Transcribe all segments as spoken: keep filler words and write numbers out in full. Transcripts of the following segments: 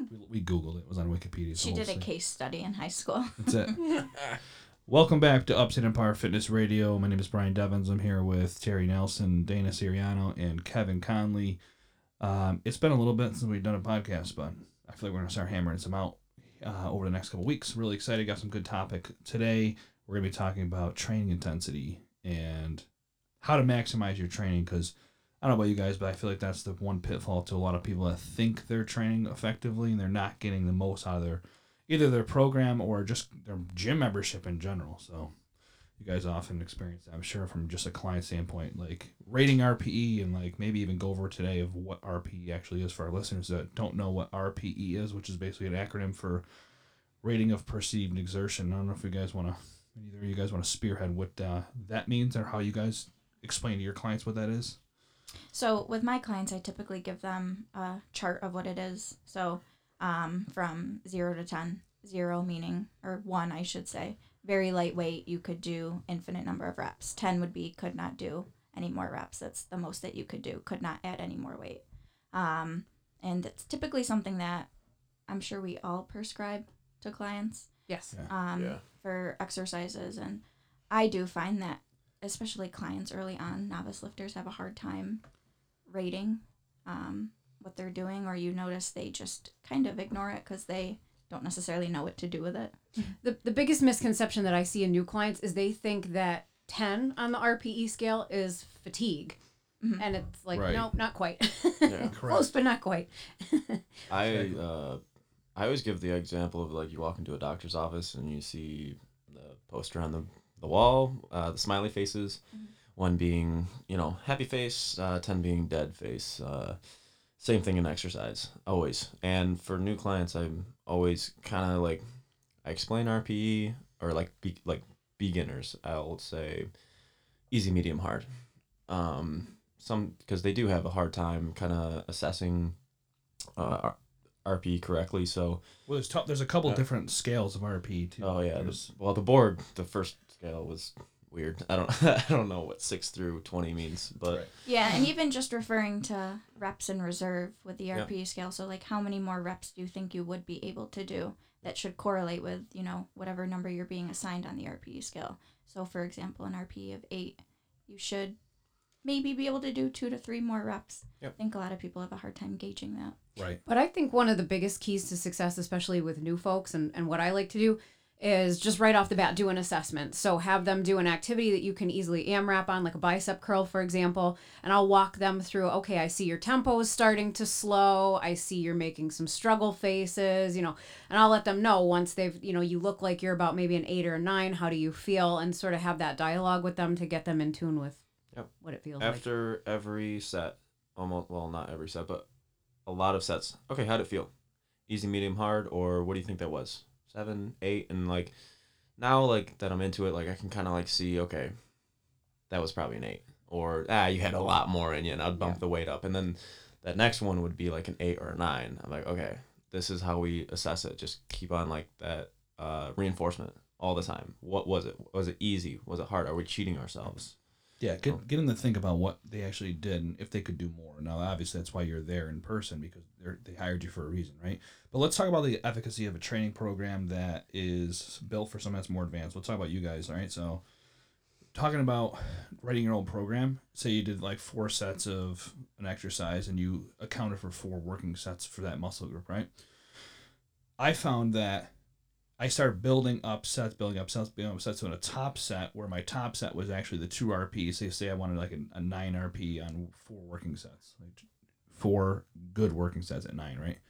we, we Googled it. It was on Wikipedia. She did a case study in high school. That's it. Welcome back to Upside Empire Fitness Radio. My name is Brian Devins. I'm here with Terry Nelson, Dana Siriano, and Kevin Conley. Um, it's been a little bit since we've done a podcast, but I feel like we're going to start hammering some out uh, over the next couple of weeks. Really excited. Got some good topic. Today, we're going to be talking about training intensity and how to maximize your training, because I don't know about you guys, but I feel like that's the one pitfall to a lot of people that think they're training effectively and they're not getting the most out of their either their program or just their gym membership in general. So you guys often experience that, I'm sure, from just a client standpoint, like rating R P E, and like maybe even go over today of what R P E actually is for our listeners that don't know what R P E is, which is basically an acronym for rating of perceived exertion. I don't know if you guys want to, either of you guys want to spearhead what uh, that means or how you guys explain to your clients what that is. So with my clients, I typically give them a chart of what it is. So um, from zero to ten, zero meaning, or one, I should say, very lightweight, you could do infinite number of reps. ten would be could not do any more reps. That's the most that you could do, could not add any more weight. Um, and it's typically something that I'm sure we all prescribe to clients. Yes. Yeah. Um, yeah. For exercises. And I do find that especially clients early on, novice lifters have a hard time rating um, what they're doing, or you notice they just kind of ignore it because they don't necessarily know what to do with it. The the biggest misconception that I see in new clients is they think that ten on the R P E scale is fatigue. Mm-hmm. And it's like, right. No, not quite. Yeah. Close, but not quite. I uh, I always give the example of, like, you walk into a doctor's office and you see the poster on the the wall, uh, the smiley faces, mm-hmm. one being, you know, happy face, uh, ten being dead face. Uh, same thing in exercise, always. And for new clients, I'm always kind of like, I explain R P E, or like be, like beginners, I'll say easy, medium, hard. Um, some because they do have a hard time kind of assessing uh, R P E correctly. So well, there's t- there's a couple uh, different scales of R P E too. Oh yeah, there's, well, the board, the first scale was weird. I don't I don't know what six through twenty means, but right. Yeah, and even just referring to reps in reserve with the R P E yeah. scale. So like, how many more reps do you think you would be able to do that should correlate with, you know, whatever number you're being assigned on the R P E scale? So for example, an R P E of eight, you should maybe be able to do two to three more reps. Yep. I think a lot of people have a hard time gauging that. Right. But I think one of the biggest keys to success, especially with new folks, and, and what I like to do, is just right off the bat do an assessment. So have them do an activity that you can easily AMRAP on, like a bicep curl, for example, and I'll walk them through, okay, I see your tempo is starting to slow. I see you're making some struggle faces, you know, and I'll let them know once they've, you know, you look like you're about maybe an eight or a nine. How do you feel? And sort of have that dialogue with them to get them in tune with yep. what it feels After like. After every set, almost, well, not every set, but a lot of sets. Okay, how'd it feel? Easy, medium, hard, or what do you think that was? Seven, eight, and like now, like that I'm into it, like I can kind of like see, okay, that was probably an eight, or ah, you had a lot more in you, and I'd bump yeah. the weight up, and then that next one would be like an eight or a nine. I'm like, okay, this is how we assess it. Just keep on like that uh, reinforcement all the time. What was it? Was it easy? Was it hard? Are we cheating ourselves? Yeah, get get them to think about what they actually did and if they could do more. Now, obviously, that's why you're there in person, because they they hired you for a reason, right? But let's talk about the efficacy of a training program that is built for someone that's more advanced. Let's talk about you guys, all right? So, talking about writing your own program, say you did like four sets of an exercise and you accounted for four working sets for that muscle group, right? I found that I started building up sets, building up sets, building up sets. So in a top set, where my top set was actually the two R P. Say, say I wanted like a, a nine R P on four working sets, like four good working sets at nine, right?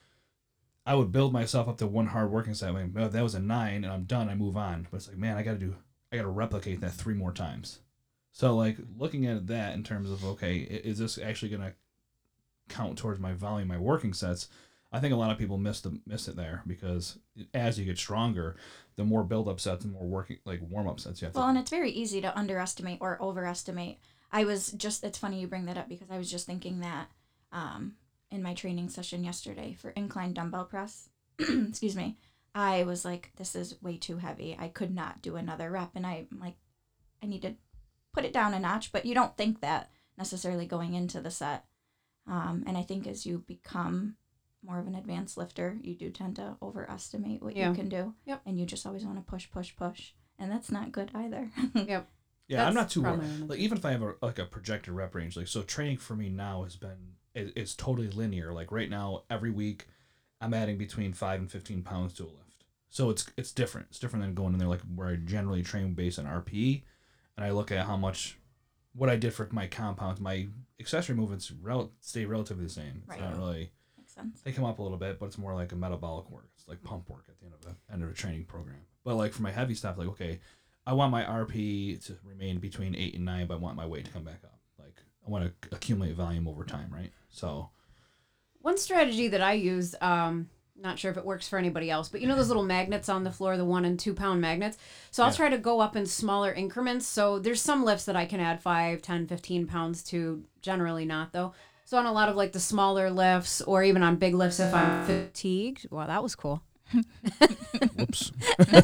I would build myself up to one hard working set. Like, oh, that was a nine, and I'm done. I move on. But it's like, man, I got to do, I got to replicate that three more times. So like looking at that in terms of, okay, is this actually going to count towards my volume, my working sets? I think a lot of people miss the miss it there, because as you get stronger, the more build up sets and more working like warm up sets you have. Well, to and it's very easy to underestimate or overestimate. I was just it's funny you bring that up, because I was just thinking that um, in my training session yesterday for incline dumbbell press. excuse me, I was like, this is way too heavy. I could not do another rep, and I'm like, I need to put it down a notch. But you don't think that necessarily going into the set, um, and I think as you become more of an advanced lifter, you do tend to overestimate what Yeah. you can do. Yep. And you just always want to push, push, push. And that's not good either. Yep. Yeah, I'm That's not too worried. probably- Like even if I have a, like a projected rep range, like so training for me now has been it, it's totally linear. Like right now, every week, I'm adding between five and fifteen pounds to a lift. So it's it's different. It's different than going in there like where I generally train based on R P E, and I look at how much, what I did for my compounds, my accessory movements rel- stay relatively the same. It's Right. not really. Makes sense. They come up a little bit, but it's more like a metabolic work. It's like pump work at the end of the end of a training program. But like for my heavy stuff, like okay, I want my R P to remain between eight and nine, but I want my weight to come back up. Like I want to accumulate volume over time, right? So One strategy that I use, um, not sure if it works for anybody else, but you know those little magnets on the floor, the one and two pound magnets? So I'll Yeah. try to go up in smaller increments. So there's some lifts that I can add five, ten, fifteen pounds to, generally not though. So on a lot of like the smaller lifts or even on big lifts if I'm fatigued. Wow, that was cool. whoops.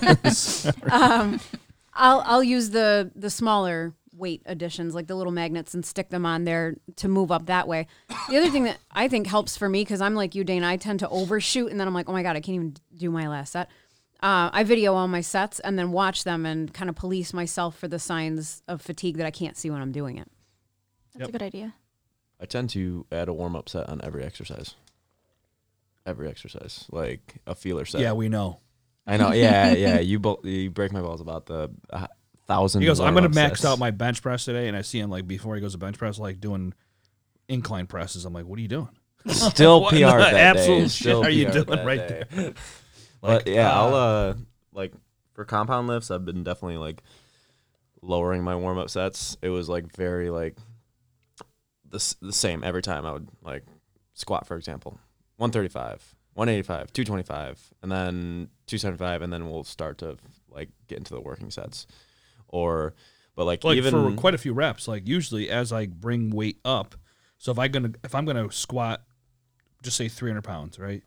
um, I'll I'll use the the smaller weight additions, like the little magnets, and stick them on there to move up that way. The other thing that I think helps for me, because I'm like you, Dana, I tend to overshoot, and then I'm like, oh my god, I can't even do my last set. Uh, I video all my sets and then watch them and kind of police myself for the signs of fatigue that I can't see when I'm doing it. That's Yep. a good idea. I tend to add a warm up set on every exercise. Every exercise, like a feeler set. Yeah, we know. I know. Yeah, yeah. You bo- you break my balls about the uh, thousand. He goes, I'm gonna warm-up max sets." out my bench press today, and I see him like before he goes to bench press, like doing incline presses. I'm like, what are you doing? Still What P R the that absolute day. shit Still are you P R doing that right day. there? But yeah, uh, I'll uh like for compound lifts, I've been definitely like lowering my warm up sets. It was like very like the s- the same every time. I would like squat, for example, one thirty-five, one eighty-five, two twenty-five, and then two seventy-five, and then we'll start to like get into the working sets. Or, but like, like even for quite a few reps, like usually as I bring weight up, so if I gonna if I'm gonna squat, just say three hundred pounds, right?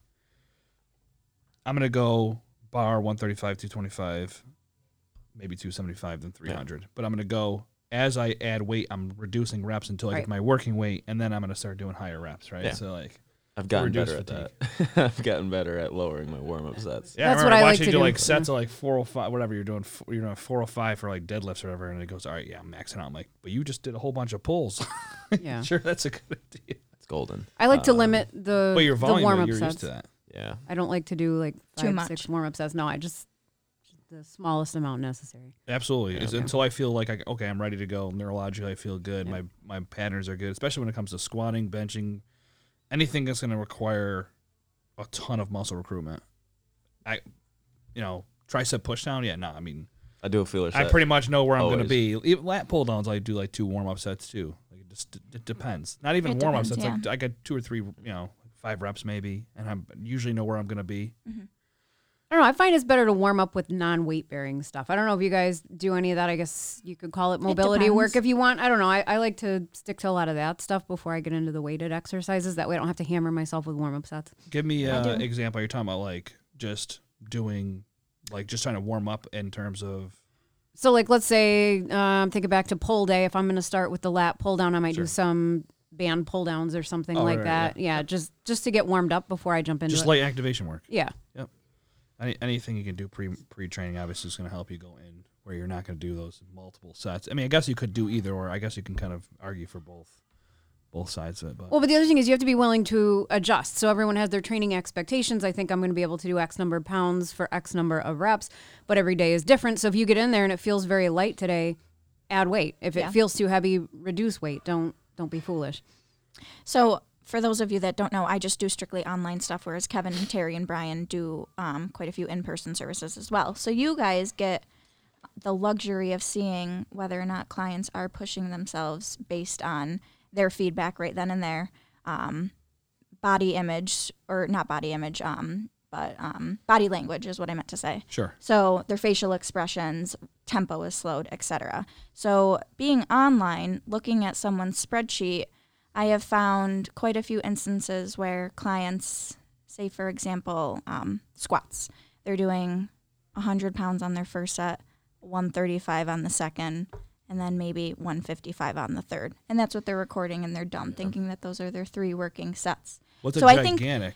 I'm gonna go bar one thirty-five, two twenty-five, maybe two seventy-five, then three hundred. But I'm gonna go as I add weight, I'm reducing reps until I Right. get my working weight, and then I'm gonna start doing higher reps, right? Yeah. So like, I've gotten reduce better at that. I've gotten better at lowering my warm up sets. yeah, That's I what remember I like watching to you do do. like sets of like four oh five, whatever you're doing. f- You're doing four oh five for like deadlifts or whatever, and it goes, all right, yeah, I'm maxing out. I'm like, but you just did a whole bunch of pulls. Yeah. Sure, that's a good idea. It's golden. I like to Um, limit the, But your the volume, warm though, up you're sets. used to that. Yeah. I don't like to do like Too five, much. six warm up sets. No, I just the smallest amount necessary. Absolutely. It's Yeah. until I feel like, I, okay, I'm ready to go. Neurologically, I feel good. Yeah. My my patterns are good, especially when it comes to squatting, benching, anything that's going to require a ton of muscle recruitment. I, you know, tricep push down. Yeah, no, I mean, I do a feeler set. I pretty much know where I'm going to Always. be. Even lat pull downs, I do like two warm up sets too. Like it just it depends. Not even It warm up depends, sets. Like I get two or three, you know, five reps maybe, and I usually know where I'm going to be. I don't know. I find it's better to warm up with non-weight bearing stuff. I don't know if you guys do any of that. I guess you could call it mobility work depends. if you want. I don't know. I, I like to stick to a lot of that stuff before I get into the weighted exercises. That way I don't have to hammer myself with warm up sets. Give me I an do. example. You're talking about like just doing, like just trying to warm up in terms of. So like let's say um, thinking back to pull day. If I'm going to start with the lat pull down, I might Sure. do some band pull downs or something Oh, like right, that. Yeah. just just to get warmed up before I jump into Just it. light activation work. yeah. Any, anything you can do pre pre training obviously is going to help you go in where you're not going to do those multiple sets. I mean, I guess you could do either, or I guess you can kind of argue for both both sides of it. But Well, but the other thing is you have to be willing to adjust. So everyone has their training expectations. I think I'm going to be able to do X number of pounds for X number of reps, but every day is different. So if you get in there and it feels very light today, add weight. If it Yeah. feels too heavy, reduce weight. Don't don't be foolish. So, for those of you that don't know, I just do strictly online stuff, whereas Kevin, Terry, and Brian do um, quite a few in-person services as well. So you guys get the luxury of seeing whether or not clients are pushing themselves based on their feedback right then and there. Um, body image, or not body image, um, but um, body language is what I meant to say. sure, So their facial expressions, tempo is slowed, et cetera. So being online, looking at someone's spreadsheet, I have found quite a few instances where clients, say for example, um, squats. They're doing one hundred pounds on their first set, one thirty-five on the second, and then maybe one fifty-five on the third. And that's what they're recording, and they're done, thinking that those are their three working sets. what's a So I think- gigantic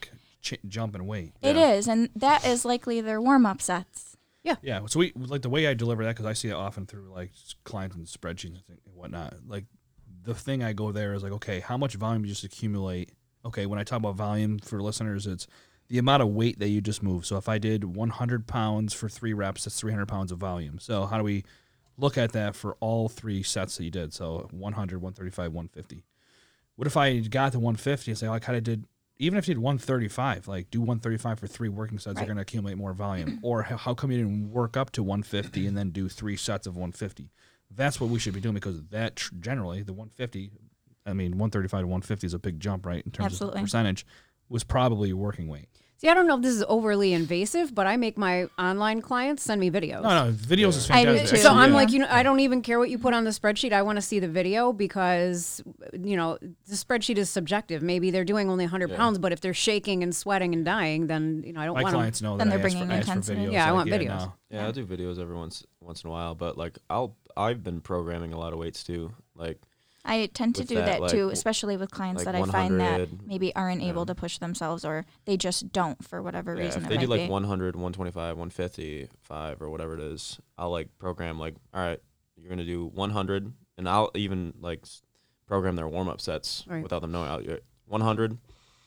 ch- jump in weight. It Yeah. is, and that is likely their warm up sets. Yeah, so we like the way I deliver that because I see it often through like s- clients and spreadsheets and whatnot. Like the thing I go there is like, okay, how much volume you just accumulate? Okay, when I talk about volume for listeners, it's the amount of weight that you just move. So if I did one hundred pounds for three reps, that's three hundred pounds of volume. So how do we look at that for all three sets that you did? So one hundred, one thirty-five, one fifty. What if I got to one fifty and say, oh, I kind of did, even if you did one thirty-five, like do one thirty-five for three working sets, Right. you're going to accumulate more volume. Or how, how come you didn't work up to one fifty and then do three sets of one fifty? That's what we should be doing because that tr- generally, the one fifty, I mean, one thirty-five to one fifty is a big jump, right, in terms Absolutely. of percentage, was probably your working weight. See, I don't know if this is overly invasive, but I make my online clients send me videos. No, no, videos is I do fantastic. too. So Actually, I'm yeah. like, you know, I don't even care what you put on the spreadsheet. I want to see the video because, you know, the spreadsheet is subjective. Maybe they're doing only one hundred Yeah. pounds, but if they're shaking and sweating and dying, then, you know, I don't My want clients know Then that they're I ask for, bringing ask for intensity. videos. Yeah, I like, want videos. no. Yeah, Yeah. I'll do videos every once once in a while, but like I'll I've been programming a lot of weights too. Like I tend to With do that, that, like, too, w- especially with clients like that I find that one hundred, maybe aren't able yeah. to push themselves or they just don't for whatever yeah, reason if it they might do like be. one hundred, one twenty-five, one fifty-five or whatever it is, I'll like program like, all right, you're gonna do one hundred, and I'll even like s- program their warm up sets Right. without them knowing. I'll, uh, one hundred,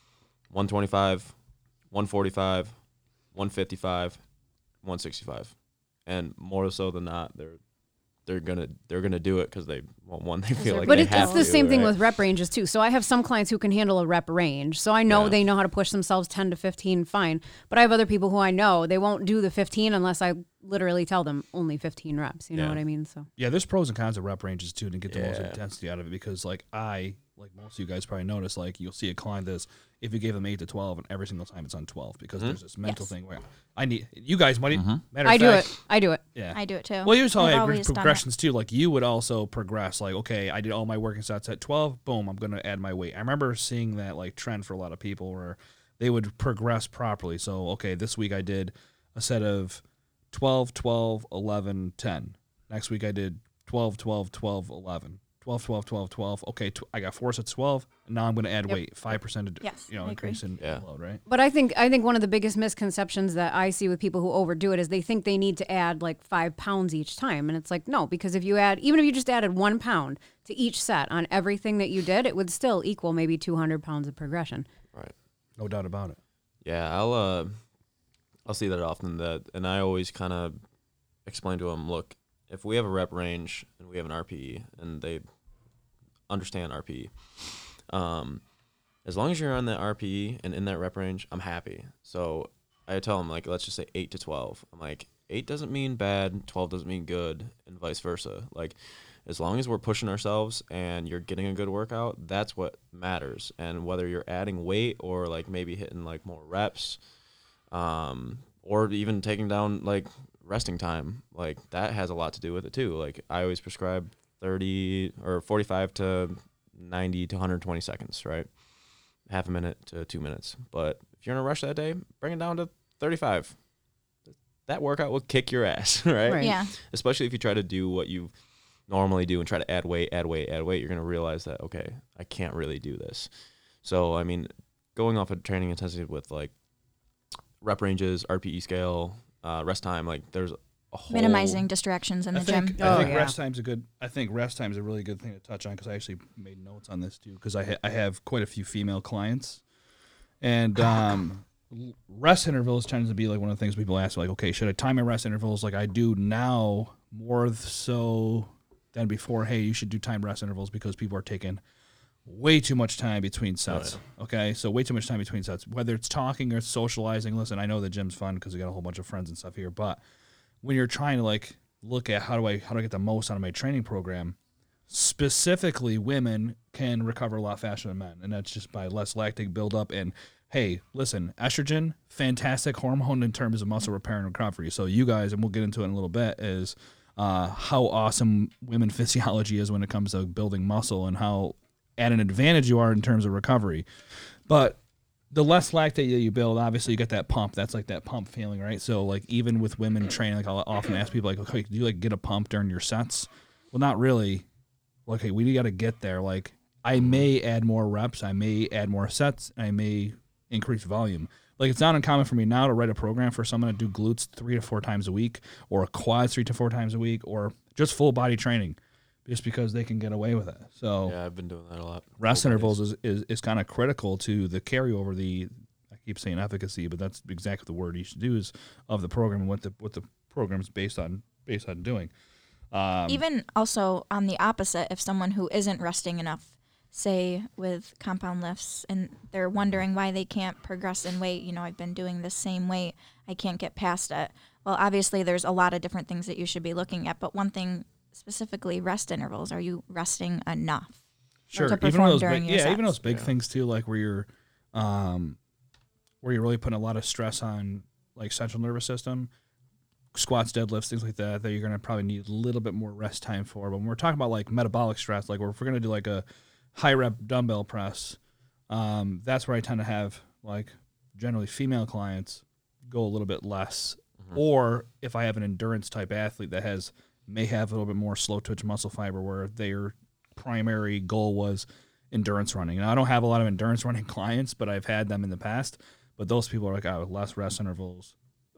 one twenty-five, one forty-five, one fifty-five, one sixty-five, and more so than not, they're they're gonna they're gonna do it because they well, one they feel they're like But they it's, have it's the to, same thing right? with rep ranges too. So I have some clients who can handle a rep range. So I know Yeah. they know how to push themselves ten to fifteen, fine. But I have other people who I know they won't do the fifteen unless I literally tell them only fifteen reps. You know Yeah. what I mean? So Yeah, there's pros and cons of rep ranges too to get the most Yeah. intensity out of it because like I, like most of you guys probably notice, like you'll see a client that's if you gave them eight to twelve and every single time it's on twelve because Mhm. there's this mental Yes. thing where I need you guys might Mhm. matter of I do fact, it. I do it. Yeah. I do it too. Well, here's how I've I always agree done it. progressions too. Like you would also progress. Like, okay, I did all my working sets at twelve. Boom, I'm gonna add my weight. I remember seeing that like trend for a lot of people where they would progress properly. So, okay, this week I did a set of twelve, twelve, eleven, ten. Next week I did twelve, twelve, twelve, eleven. twelve, twelve, twelve, twelve. Okay, tw- I got four sets of twelve. And now I'm gonna add Yep. weight, five percent. Yes, you know, I agree. increase in Yeah. load, right? But I think I think one of the biggest misconceptions that I see with people who overdo it is they think they need to add like five pounds each time, and it's like no, because if you add even if you just added one pound to each set on everything that you did, it would still equal maybe two hundred pounds of progression. Right. No doubt about it. Yeah, I'll uh, I'll see that often. That, and I always kind of explain to them, look, if we have a rep range and we have an R P E, and they understand R P E, um, as long as you're on that R P E and in that rep range, I'm happy. So I tell them like, let's just say eight to twelve. I'm like, eight doesn't mean bad, twelve doesn't mean good, and vice versa. Like, as long as we're pushing ourselves and you're getting a good workout, that's what matters. And whether you're adding weight or like maybe hitting like more reps, um, or even taking down like resting time, like that has a lot to do with it too. Like I always prescribe thirty or forty-five to ninety to one hundred twenty seconds, right? Half a minute to two minutes. But if you're in a rush that day, bring it down to thirty-five. That workout will kick your ass, right? Right. Yeah. Especially if you try to do what you normally do and try to add weight, add weight, add weight, you're going to realize that, okay, I can't really do this. So, I mean, going off of training intensity with like rep ranges, R P E scale, uh, rest time, like there's a whole Minimizing distractions in the I think, gym. I Oh, think yeah. rest time's a good. I think rest time's a really good thing to touch on because I actually made notes on this too because I ha- I have quite a few female clients, and um, l- rest intervals tends to be like one of the things people ask like, okay, should I time my rest intervals like I do now more so than before? Hey, you should do time rest intervals because people are taking way too much time between sets. Okay, so way too much time between sets, whether it's talking or socializing. Listen, I know the gym's fun because we got a whole bunch of friends and stuff here, but when you're trying to like look at how do I how do I get the most out of my training program, specifically women can recover a lot faster than men, and that's just by less lactic buildup. And hey, listen, estrogen, fantastic hormone in terms of muscle repair and recovery. So you guys, and we'll get into it in a little bit, is uh, how awesome women physiology is when it comes to building muscle and how at an advantage you are in terms of recovery. But the less lactate that you build, obviously you get that pump. That's like that pump feeling, right? So like even with women training, like I'll often ask people like, okay, do you like get a pump during your sets? Well, not really. Okay, we got to get there. Like I may add more reps, I may add more sets, I may increase volume. Like, it's not uncommon for me now to write a program for someone to do glutes three to four times a week, or a quad three to four times a week, or just full body training, just because they can get away with it. So Yeah, I've been doing that a lot. rest Full intervals bodies. is, is, is kind of critical to the carryover, the, I keep saying efficacy, but that's exactly the word you should do, is of the program and what the what the program's based on based on doing. Um, Even also on the opposite, if someone who isn't resting enough, say with compound lifts, and they're wondering why they can't progress in weight, you know, I've been doing the same weight, I can't get past it. Well, obviously there's a lot of different things that you should be looking at, but one thing specifically, rest intervals. Are you resting enough? Sure, to even perform those during big, your yeah, even sets? those big Yeah. things too, like where you're, um, where you're really putting a lot of stress on like central nervous system, squats, deadlifts, things like that, that you're gonna probably need a little bit more rest time for. But when we're talking about like metabolic stress, like if we're gonna do like a high rep dumbbell press, um, that's where I tend to have like generally female clients go a little bit less. Mhm. Or if I have an endurance type athlete that has may have a little bit more slow twitch muscle fiber, where their primary goal was endurance running. And I don't have a lot of endurance running clients, but I've had them in the past. But those people are like, oh, less rest intervals,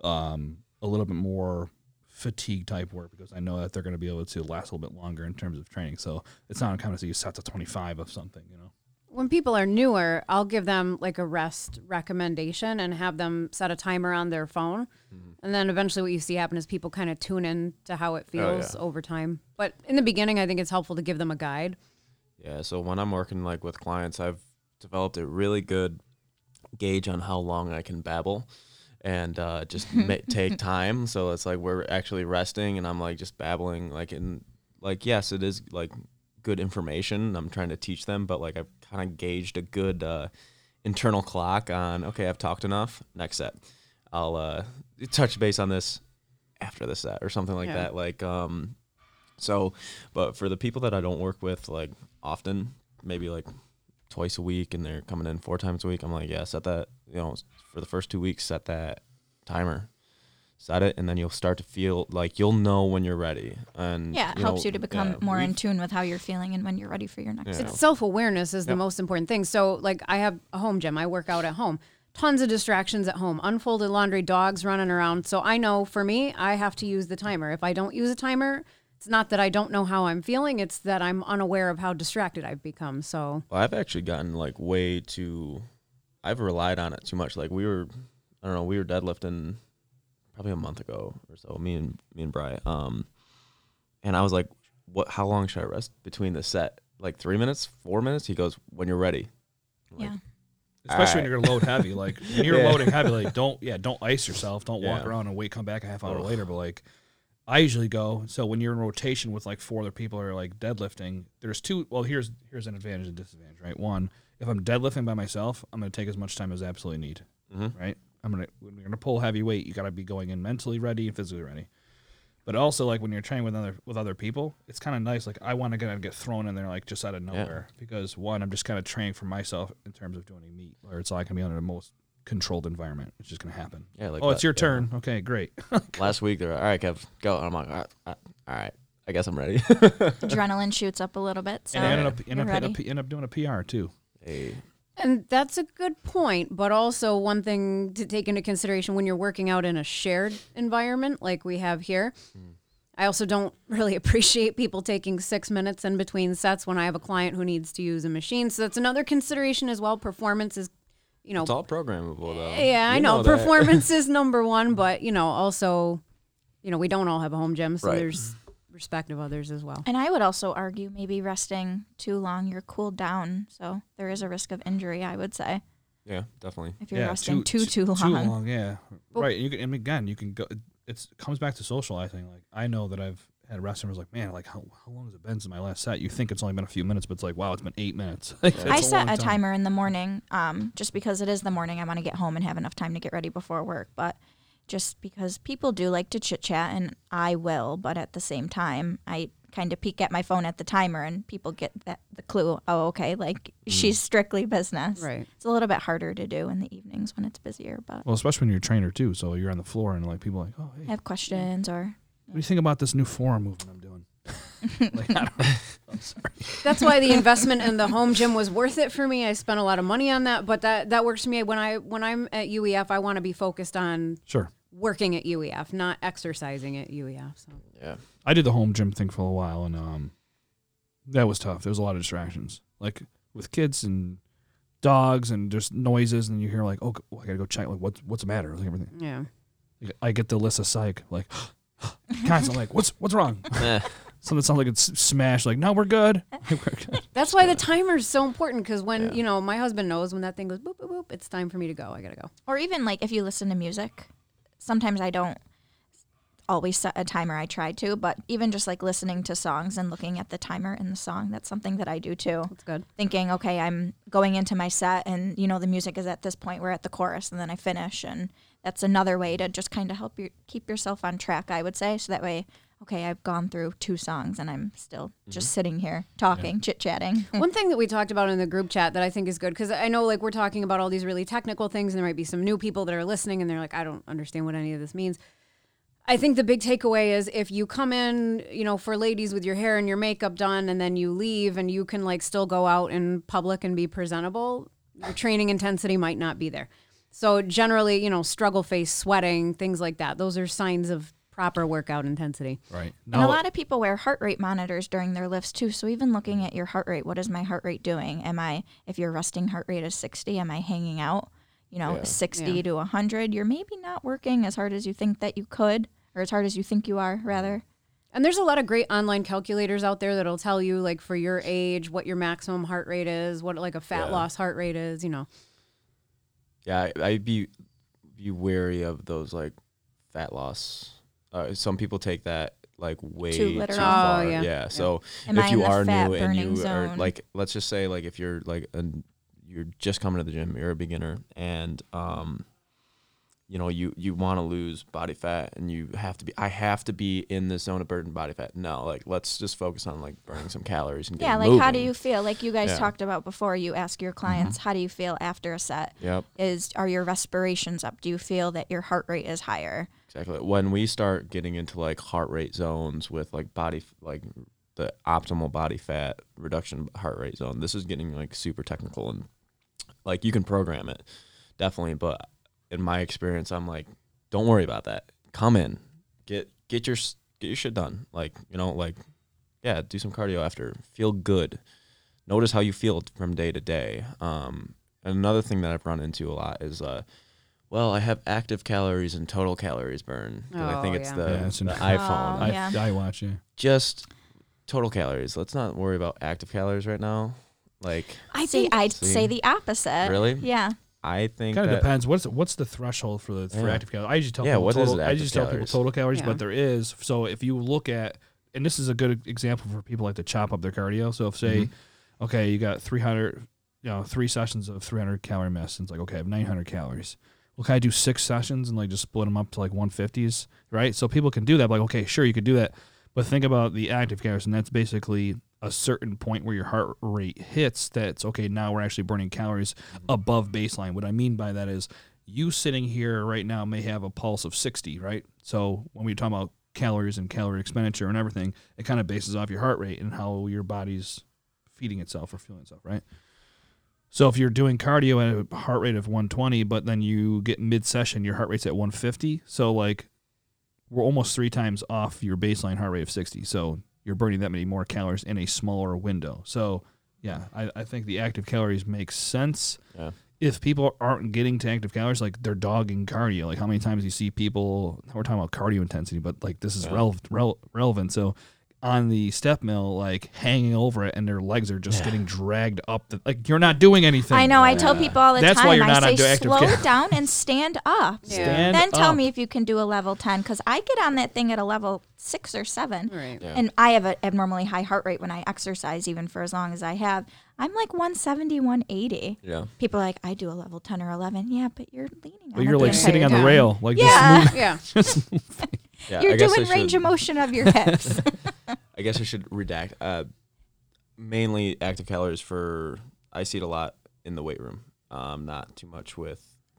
um, a little bit more fatigue type work, because I know that they're going to be able to last a little bit longer in terms of training. So it's not uncommon to see you set to twenty-five of something, you know. When people are newer, I'll give them like a rest recommendation and have them set a timer on their phone. Mhm. And then eventually what you see happen is people kind of tune in to how it feels yeah. over time. But in the beginning, I think it's helpful to give them a guide. Yeah, so when I'm working like with clients, I've developed a really good gauge on how long I can babble and uh, just ma- take time. So it's like we're actually resting and I'm like just babbling, like in like, yes, it is like good information I'm trying to teach them, but like I've kind of gauged a good uh, internal clock on, okay, I've talked enough, next set. I'll uh, touch base on this after the set or something like Yeah. that. Like, um, so, but for the people that I don't work with like often, maybe like twice a week and they're coming in four times a week, I'm like, yeah, set that, you know, for the first two weeks, set that timer, set it, and then you'll start to feel like you'll know when you're ready. And Yeah, it you helps know, you to become yeah, more in we've- tune with how you're feeling and when you're ready for your next Yeah. set. It's self-awareness is the Yep. most important thing. So like I have a home gym. I work out at home. Tons of distractions at home. Unfolded laundry, dogs running around. So I know for me, I have to use the timer. If I don't use a timer, it's not that I don't know how I'm feeling. It's that I'm unaware of how distracted I've become. So Well, I've actually gotten like way too, I've relied on it too much. Like we were, I don't know, we were deadlifting probably a month ago or so, me and me and Bri. Um, and I was like, "What? How long should I rest between the set? Like three minutes, four minutes?" He goes, "When you're ready." I'm like, Yeah. Especially when Alright. you're load heavy. Like when you're Yeah. loading heavy, like don't yeah, don't ice yourself. Don't walk Yeah. around and wait, come back a half hour Ugh. later. But like I usually go. So when you're in rotation with like four other people who are like deadlifting, there's two. Well, here's here's an advantage and disadvantage, right? One, if I'm deadlifting by myself, I'm gonna take as much time as I absolutely need, Mhm. right? I'm gonna when you're gonna pull heavy weight, you gotta be going in mentally ready and physically ready. But also like when you're training with other with other people, it's kind of nice. Like I want to get get thrown in there like just out of nowhere because one, I'm just kind of training for myself in terms of doing a meet, where it's all I can be under the most controlled environment. It's just gonna happen. Yeah, like oh, it's that- your yeah. turn. Okay, great. Last week they're like, all right, Kev, go. And I'm like, all right, all right, I guess I'm ready. Adrenaline shoots up a little bit. So and I ended up you're ended up, ready. ended up ended up doing a P R too. Hey, And that's a good point, but also one thing to take into consideration when you're working out in a shared environment like we have here. I also don't really appreciate people taking six minutes in between sets when I have a client who needs to use a machine. So that's another consideration as well. Performance is, you know, it's all programmable though. yeah, I You know, that. performance is number one, but you know, also, you know, we don't all have a home gym, so Right. there's respect of others as well. And I would also argue maybe resting too long, you're cooled down. So there is a risk of injury, I would say, Yeah, definitely. if you're resting too, too, long. Too long, yeah. But- right. You can, and again, you can go. It's it comes back to socializing. Like I know that I've had wrestlers like, man, like how, how long has it been since my last set? You think it's only been a few minutes, but it's like, wow, it's been eight minutes. Like, Yeah. that's I set long a time. timer in the morning, um, just because it is the morning. I want to get home and have enough time to get ready before work. But just because people do like to chit chat, and I will, but at the same time, I kind of peek at my phone at the timer, and people get that the clue. Oh, okay, like she's strictly business. Right. It's a little bit harder to do in the evenings when it's busier, but Well, especially when you're a trainer too. So you're on the floor and like people are like, oh, hey, I have questions or what do you think about this new forearm movement I'm doing? Like, I don't, I'm sorry. That's why the investment in the home gym was worth it for me. I spent a lot of money on that, but that that works for me. When I when I'm at U E F, I want to be focused on Sure. working at U E F, not exercising at U E F. So. Yeah. I did the home gym thing for a while, and um, that was tough. There was a lot of distractions, like with kids and dogs and just noises, and you hear like, oh, I gotta go check. Like, what's what's the matter? Like everything. Yeah. Like, I get the Alyssa psych, like constantly, like, what's what's wrong? Eh. Something sounds like it's smashed. Like, no, we're good. We're good. That's why the timer is so important, because when, Yeah. you know, my husband knows when that thing goes boop, boop, boop, it's time for me to go. I got to go. Or even like if you listen to music, sometimes I don't always set a timer. I try to, but even just like listening to songs and looking at the timer in the song, that's something that I do too. That's good. Thinking, okay, I'm going into my set and, you know, the music is at this point, we're at the chorus and then I finish. And that's another way to just kind of help you keep yourself on track, I would say. So that way, okay, I've gone through two songs and I'm still just sitting here talking, yeah. chit-chatting. One thing that we talked about in the group chat that I think is good, because I know like we're talking about all these really technical things and there might be some new people that are listening and they're like, I don't understand what any of this means. I think the big takeaway is if you come in, you know, for ladies with your hair and your makeup done and then you leave and you can like still go out in public and be presentable, your training intensity might not be there. So generally, you know, struggle face, sweating, things like that. Those are signs of proper workout intensity. Right. And a lot of people wear heart rate monitors during their lifts too. So even looking at your heart rate, what is my heart rate doing? Am I, if your resting heart rate is sixty, am I hanging out, you know, Yeah. sixty Yeah. to one hundred? You're maybe not working as hard as you think that you could, or as hard as you think you are, rather. And there's a lot of great online calculators out there that'll tell you, like, for your age, what your maximum heart rate is, what like a fat Yeah. loss heart rate is, you know. Yeah, I, I'd be be wary of those like fat loss. Uh, some people take that like way Too too, literal. far. Oh, yeah. yeah. So Am if I you in the are fat new and burning you are zone? like, let's just say like if you're like a, you're just coming to the gym, you're a beginner, and um, you know you you want to lose body fat, and you have to be. I have to be in the zone of burning body fat. No, like let's just focus on like burning some calories and Yeah, getting like how do moving. you feel? Like you guys Yeah. talked about before, you ask your clients, how do you feel after a set? Yep. Is are your respirations up? Do you feel that your heart rate is higher? Exactly. When we start getting into like heart rate zones with like body, f- like the optimal body fat reduction heart rate zone, this is getting like super technical, and like you can program it definitely. But in my experience, I'm like, don't worry about that. Come in, get, get your, s- get your shit done. Like, you know, like, yeah, do some cardio after, feel good. Notice how you feel from day to day. Um, and another thing that I've run into a lot is, uh, well, I have active calories and total calories burn. 'Cause I think Oh, it's yeah. the, Yeah, it's the an- iPhone. Oh, I, yeah. I watch you. Just total calories. Let's not worry about active calories right now. Like, I see. I'd See? say the opposite. Really? Yeah. I think Kind of that, depends. What's what's the threshold for the for Yeah. active calories? I usually tell Yeah, people what is total. I active usually tell people calories? total calories, Yeah. but there is. So if you look at, and this is a good example for people like to chop up their cardio. So if say, Mhm. okay, you got three hundred, you know, three sessions of three hundred calorie mess, and it's like, okay, I have nine hundred calories. Well, can I do six sessions and like just split them up to like one fifties, right? So people can do that. Like, okay, sure, you could do that, but think about the active calories, and that's basically a certain point where your heart rate hits. That's okay. Now we're actually burning calories above baseline. What I mean by that is you sitting here right now may have a pulse of sixty, right? So when we talk about calories and calorie expenditure and everything, it kind of bases off your heart rate and how your body's feeding itself or fueling itself, right? So if you're doing cardio at a heart rate of one twenty, but then you get mid-session, your heart rate's at one fifty. So like we're almost three times off your baseline heart rate of sixty. So you're burning that many more calories in a smaller window. So yeah, I, I think the active calories make sense. Yeah. If people aren't getting to active calories, like they're dogging cardio. Like how many times you see people, we're talking about cardio intensity, but like this is Yeah. relevant, rel- relevant. So on the step mill, like hanging over it and their legs are just Yeah. getting dragged up. The, like you're not doing anything. I know. I tell Yeah. people all the That's time. why you're I not say on do- active slow cal- down and stand up. Yeah. Stand Then tell up. me if you can do a level ten, because I get on that thing at a level six or seven. Right. Yeah. And I have an abnormally high heart rate when I exercise, even for as long as I have. I'm like one seventy, one eighty. yeah. People are like, I do a level ten or eleven. Yeah, but you're leaning on But it you're the like sitting on entire the time. rail, like Yeah. just Yeah. just Yeah. You're I guess I doing range should- of motion of your hips. I guess I should redact. Uh, mainly active calories for, I see it a lot in the weight room. Um, not too much with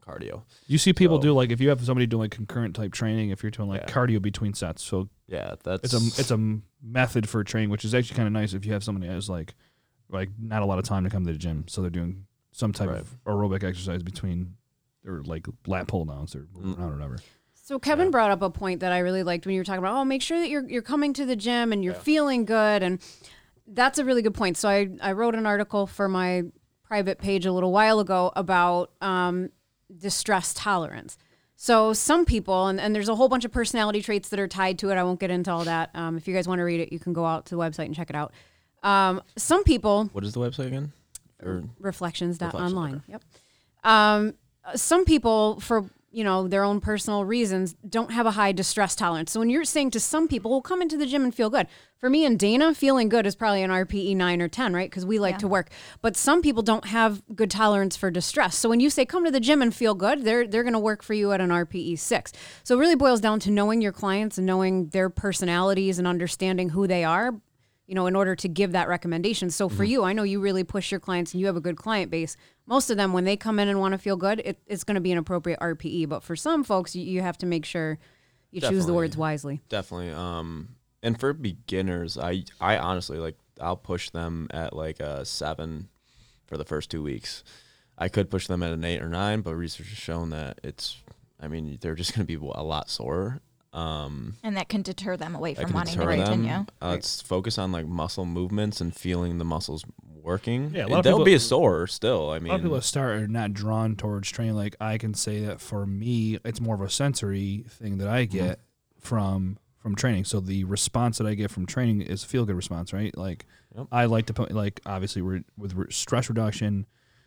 cardio. You see people So- do like if you have somebody doing like concurrent type training, if you're doing like Yeah. cardio between sets. So Yeah, that's it's a it's a m- method for training, which is actually kind of nice if you have somebody that has like like not a lot of time to come to the gym, so they're doing some type Right. of aerobic exercise between or like lat pull downs or moving Mm. around or whatever. So Kevin Yeah. brought up a point that I really liked when you were talking about, oh, make sure that you're you're coming to the gym and you're Yeah. feeling good, and that's a really good point. So I I wrote an article for my private page a little while ago about um, distress tolerance. So some people, and, and there's a whole bunch of personality traits that are tied to it. I won't get into all that. Um, if you guys want to read it, you can go out to the website and check it out. Um, some people, what is the website again? Or reflections dot online. Reflections, Yep. Um, some people, for you know their own personal reasons, don't have a high distress tolerance. So when you're saying to some people, "Well, come into the gym and feel good," for me and Dana, feeling good is probably an R P E nine or ten, right? Because we like Yeah. to work. But some people don't have good tolerance for distress. So when you say come to the gym and feel good, they're they're going to work for you at an R P E six. So it really boils down to knowing your clients and knowing their personalities and understanding who they are, you know, in order to give that recommendation. So for you, I know you really push your clients and you have a good client base. Most of them, when they come in and want to feel good, it, it's going to be an appropriate R P E. But for some folks, you, you have to make sure you choose the Definitely. words wisely. Definitely. Um, and for beginners, I I honestly like I'll push them at like a seven for the first two weeks. I could push them at an eight or nine, but research has shown that it's. I mean, they're just going to be a lot sore. Um, And that can deter them away that from can wanting to deter continue. them. Uh, Right. It's focus on like muscle movements and feeling the muscles working. Yeah, a lot of they'll people- be sore still. I A mean, lot of people that start are not drawn towards training. Like I can say that for me, it's more of a sensory thing that I get from from training. So the response that I get from training is feel good response, right? Like Yep. I like to put like obviously we're, with re- stress reduction,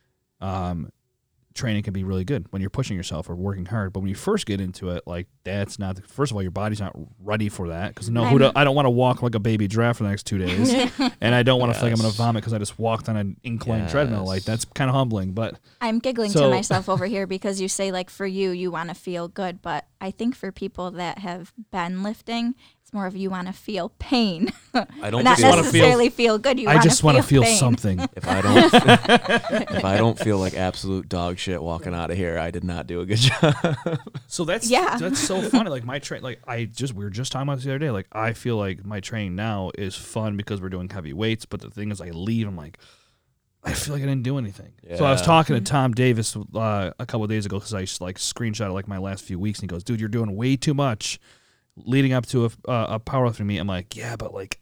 um, training can be really good when you're pushing yourself or working hard. But when you first get into it, like that's not. The, first of all, your body's not ready for that because no, who do, I'm- I don't want to walk like a baby giraffe for the next two days, and I don't want to feel like I'm gonna Yes. vomit because I just walked on an incline treadmill. Like Yes. that's kind of humbling, but. I'm giggling So- to myself over here because you say like for you, you want to feel good, but I think for people that have been lifting, it's more of you want to feel pain, I don't not just wanna feel, feel- necessarily feel, good. You I wanna just want to feel pain. something. if I don't if I don't feel like absolute dog shit walking out of here, I did not do a good job. So that's Yeah. that's so funny. Like my train, like I just we were just talking about this the other day. Like I feel like my training now is fun because we're doing heavy weights. But the thing is, I leave. I'm like, I feel like I didn't do anything. So I was Yeah. talking to Tom Davis uh, a couple of days ago because I like screenshotted like my last few weeks, and he goes, "Dude, you're doing way too much leading up to a uh, a powerlifting meet." I'm like, "Yeah, but like,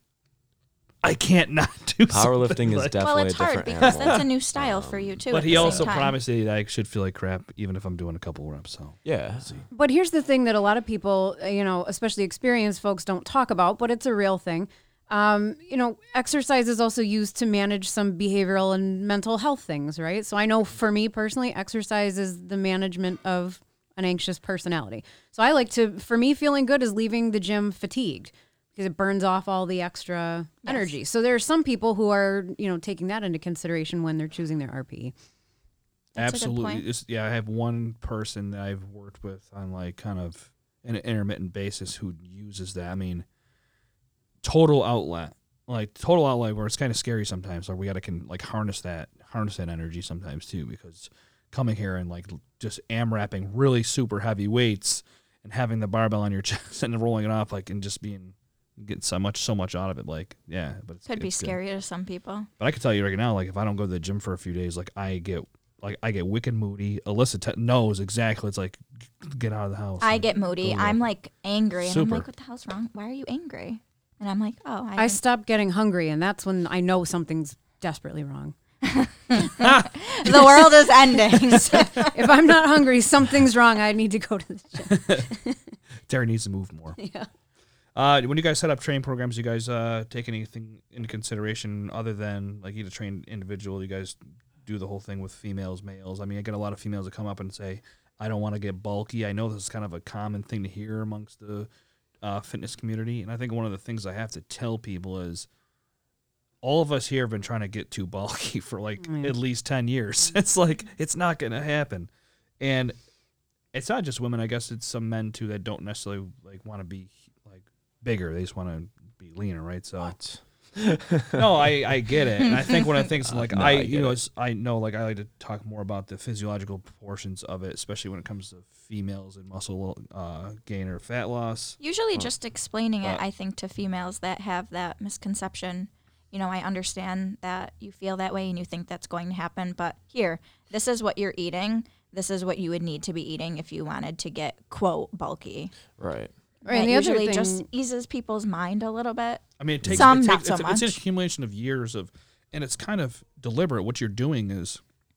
I can't not do Powerlifting something." is Like- definitely Well, it's a hard different because animal. that's a new style for you too. But at he the same also time. promised me that I should feel like crap even if I'm doing a couple reps. So Yeah. we'll see. But here's the thing that a lot of people, uh, you know, especially experienced folks, don't talk about, but it's a real thing. Um, you know, exercise is also used to manage some behavioral and mental health things, right? So I know for me personally, exercise is the management of an anxious personality. So I like to, for me, feeling good is leaving the gym fatigued because it burns off all the extra Yes. energy. So there are some people who are, you know, taking that into consideration when they're choosing their R P E. That's a good Absolutely. point. It's, yeah, I have one person that I've worked with on like kind of an intermittent basis who uses that. I mean, total outlet, like total outlet where it's kind of scary sometimes. Like we got to can like harness that, harness that energy sometimes too, because coming here and like just AMRAPing really super heavy weights and having the barbell on your chest and rolling it off like and just being getting so much so much out of it. Like yeah, but it's, Could be it's good. scary to some people. But I can tell you right now, like if I don't go to the gym for a few days, like I get like I get wicked moody. Alyssa te- knows exactly. It's like get out of the house. I Like, get moody. go I'm to- like angry, and I'm Super. like, "What the hell's wrong? Why are you angry?" And I'm like, "Oh, I, I can- stopped getting hungry, and that's when I know something's desperately wrong. the world is ending." So- If I'm not hungry, something's wrong. I need to go to the gym. Terry needs to move more. Yeah. Uh, when you guys set up training programs, you guys uh, take anything into consideration other than like you to train individual? You guys do the whole thing with females, males. I mean, I get a lot of females that come up and say, "I don't want to get bulky." I know this is kind of a common thing to hear amongst the uh, fitness community, and I think one of the things I have to tell people is, all of us here have been trying to get too bulky for like Mm. at least ten years. It's like it's not going to happen, and it's not just women. I guess it's some men too that don't necessarily like want to be like bigger. They just want to be leaner, right? So What? No, I, I get it, and I think when I think so, like Uh, no, I, I you get know, it. it's, I know like I like to talk more about the physiological proportions of it, especially when it comes to females and muscle uh, gain or fat loss. Usually, Uh, just explaining it, but- I think, to females that have that misconception. You know, I understand that you feel that way and you think that's going to happen, but here, this is what you're eating. This is what you would need to be eating if you wanted to get, quote, bulky. Right. Right, and That the other usually thing- just eases people's mind a little bit. I mean, it takes, Some, it not takes so it's, it's an much. accumulation of years of, and it's kind of deliberate. What you're doing is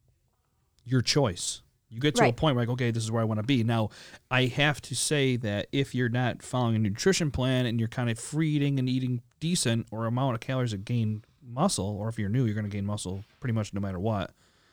your choice. You get to a Right. point where like, okay, this is where I want to be. Now, I have to say that if you're not following a nutrition plan and you're kind of free eating and eating decent or amount of calories that gain muscle, or if you're new, you're going to gain muscle pretty much no matter what,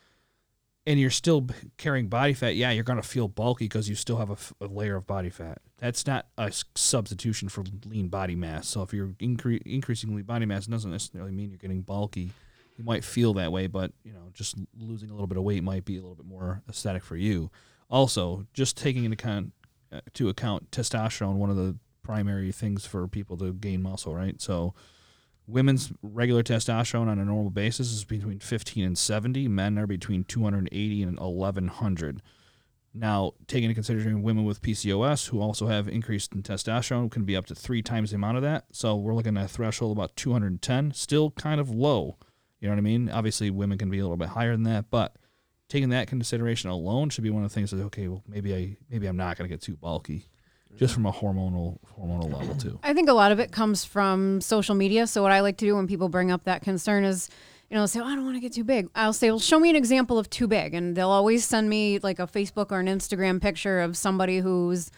and you're still b- carrying body fat, yeah, you're going to feel bulky because you still have a, f- a layer of body fat. That's not a s- substitution for lean body mass. So if you're incre- increasing lean body mass, it doesn't necessarily mean you're getting bulky. You might feel that way, but you know, just losing a little bit of weight might be a little bit more aesthetic for you. Also, just taking into account uh, to account testosterone, one of the primary things for people to gain muscle, right? So women's regular testosterone on a normal basis is between fifteen and seventy. Men are between two hundred eighty and eleven hundred. Now, taking into consideration women with P C O S who also have increased in testosterone can be up to three times the amount of that. So we're looking at a threshold about two hundred ten, still kind of low. You know what I mean? Obviously, women can be a little bit higher than that, but taking that consideration alone should be one of the things that, okay, well, maybe I maybe I'm not going to get too bulky, just from a hormonal hormonal level too. I think a lot of it comes from social media. So what I like to do when people bring up that concern is, you know, say, oh, I don't want to get too big. I'll say, well, show me an example of too big. And they'll always send me like a Facebook or an Instagram picture of somebody who's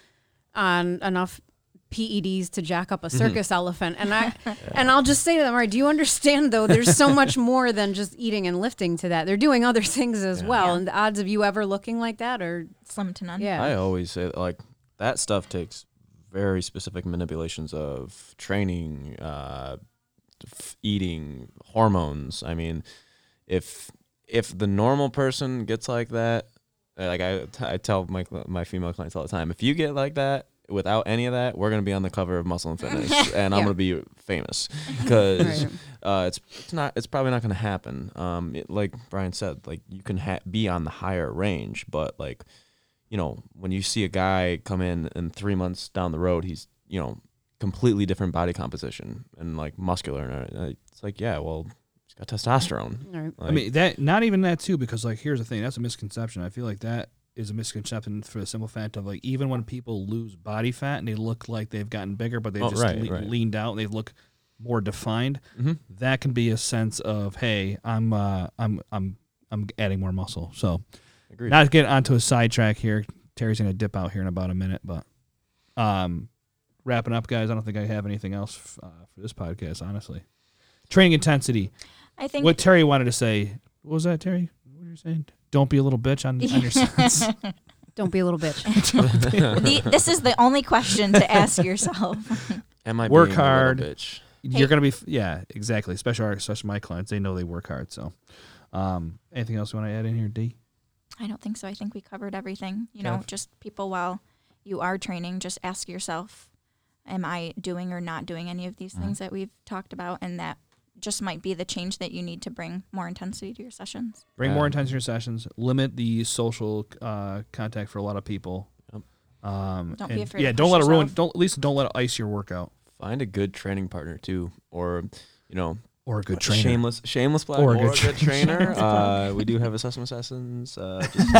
on enough P E Ds to jack up a circus elephant. And I and I'll just say to them, all right, do you understand though, there's so much more than just eating and lifting to that. They're doing other things as well. Yeah. And the odds of you ever looking like that are, Slim to none. yeah. I always say that, like, that stuff takes very specific manipulations of training, uh, f- eating, hormones. I mean, if if the normal person gets like that, like I, I tell my my female clients all the time, if you get like that without any of that, we're gonna be on the cover of Muscle and Fitness, and I'm Yeah. gonna be famous because Right. uh, it's it's not it's probably not gonna happen. Um, it, like Brian said, like you can ha- be on the higher range, but like, you know, when you see a guy come in and three months down the road, he's, you know, completely different body composition and like muscular, and uh, it's like, yeah, well, he's got testosterone. Right. Like, I mean that not even that too, because like here's the thing, that's a misconception. I feel like that is a misconception for the simple fact of like even when people lose body fat and they look like they've gotten bigger, but they've Oh, just right, le- right. leaned out and they look more defined. mhm. That can be a sense of, hey, I'm uh, I'm I'm I'm adding more muscle. So Agreed. not to get onto a sidetrack here. Terry's gonna dip out here in about a minute, but um, wrapping up, guys. I don't think I have anything else f- uh, for this podcast, honestly. Training intensity. I think What Terry wanted to say. What was that, Terry? What were you saying? Don't be a little bitch on, on your sons. Don't be a little bitch. the, this is the only question to ask yourself. Am I Work being a little hard. bitch? You're gonna be, f- yeah, exactly. Especially, our, especially my clients, they know they work hard. So, um, anything else you want to add in here, D? I don't think so. I think we covered everything. You know, Kev? just people while you are training, just ask yourself, am I doing or not doing any of these things that we've talked about? And that just might be the change that you need to bring more intensity to your sessions. Bring Yeah. more intensity to your sessions. Limit the social uh, contact for a lot of people. Yep. Um, Don't be and, afraid Yeah, to don't push let it ruin. yourself. Don't at least don't let it ice your workout. Find a good training partner too, or you know, Or a good a trainer. shameless, shameless plug, Or or a a good good, trainer. trainer. uh, we do have assessment sessions. Uh, just,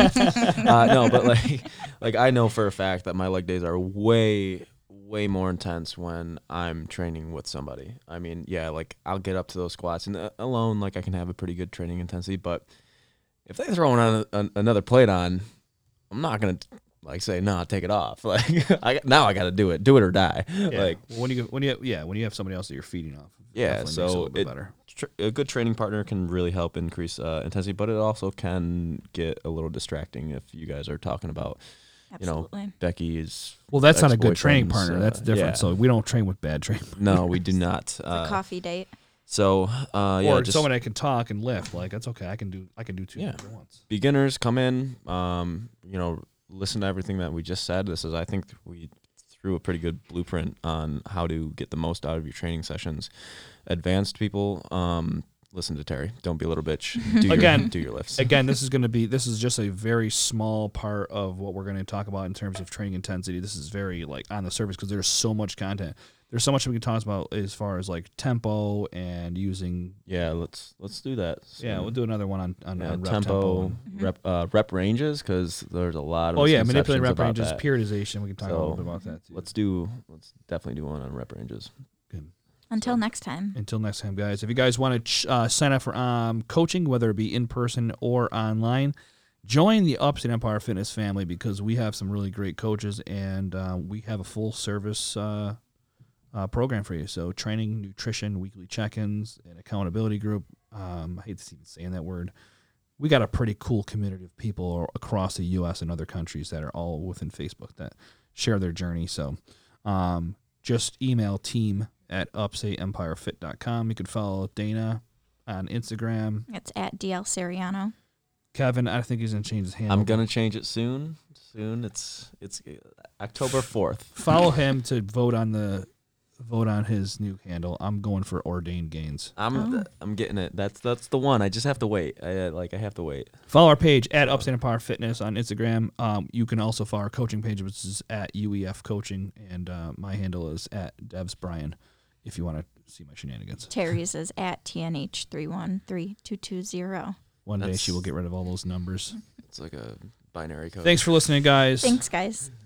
um, uh, no, but like, like I know for a fact that my leg days are way, way more intense when I'm training with somebody. I mean, yeah, like I'll get up to those squats and uh, alone, like I can have a pretty good training intensity. But if they throw on a, an another plate on, I'm not gonna like say no, take it off. Like I now I got to do it, do it or die. Yeah. Like Well, when you when you yeah when you have somebody else that you're feeding off. it Yeah, definitely makes it a so little bit it- better. tr- a good training partner can really help increase uh, intensity, but it also can get a little distracting if you guys are talking about You know, Absolutely. Becky's. Well, that's not a good training ex-boyfriend's, partner. uh, That's different. yeah. So we don't train with bad train. No, we do not. It's a Uh, coffee date. so uh, yeah, or just someone that can talk and lift. Like that's okay. I can do. I can do two Yeah. things at once. beginners come in. Um, you know, listen to everything that we just said. This is, I think, we through a pretty good blueprint on how to get the most out of your training sessions. Advanced people, um, listen to Terry. Don't be a little bitch. Do Again, your, do your lifts. Again, this is going to be this is just a very small part of what we're going to talk about in terms of training intensity. This is very like on the surface because there's so much content. There's so much we can talk about as far as like tempo and using. Yeah, let's let's do that. So, Yeah, we'll do another one on, on, yeah, on rep tempo, tempo. rep uh, rep ranges because there's a lot of Oh yeah, misconceptions manipulating rep about ranges, that. periodization. We can talk a So, little bit about that too. Let's do let's definitely do one on rep ranges. Good. Until So- next time. Until next time, guys. If you guys want to ch- uh, sign up for um, coaching, whether it be in person or online, join the Upstate Empire Fitness family because we have some really great coaches and uh, we have a full service uh, uh, program for you. So training, nutrition, weekly check-ins, an accountability group. Um, I hate to even saying that word. We got a pretty cool community of people across the U S and other countries that are all within Facebook that share their journey. So um, just email team at upstate empire fit dot com. You could follow Dana on Instagram. It's at D L Siriano. Kevin, I think he's going to change his handle. I'm gonna change it soon. Soon. It's it's uh, October fourth. Follow him to vote on the vote on his new handle. I'm going for Ordained Gains. I'm Oh. I'm getting it. That's that's the one. I just have to wait. I uh, like I have to wait. Follow our page at Upstate Empire Fitness on Instagram. Um, you can also follow our coaching page, which is at U E F Coaching, and uh, my handle is at Devs Brian. If you want to see my shenanigans, Terry's is at T N H three one three two two zero. one day That's- she will get rid of all those numbers. It's like a binary code. Thanks for listening, guys. Thanks, guys.